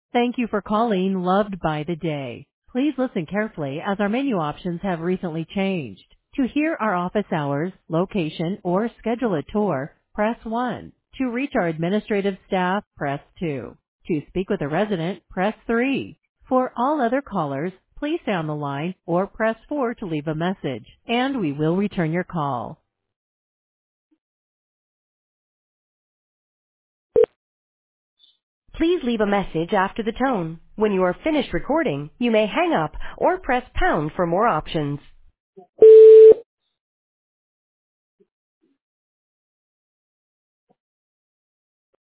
Thank you for calling Loved by the Day. Please listen carefully as our menu options have recently changed. To hear our office hours, location, or schedule a tour, press 1. To reach our administrative staff, press 2. To speak with a resident, press 3. For all other callers, please stay on the line or press 4 to leave a message, and we will return your call. Please leave a message after the tone. When you are finished recording, you may hang up or press pound for more options.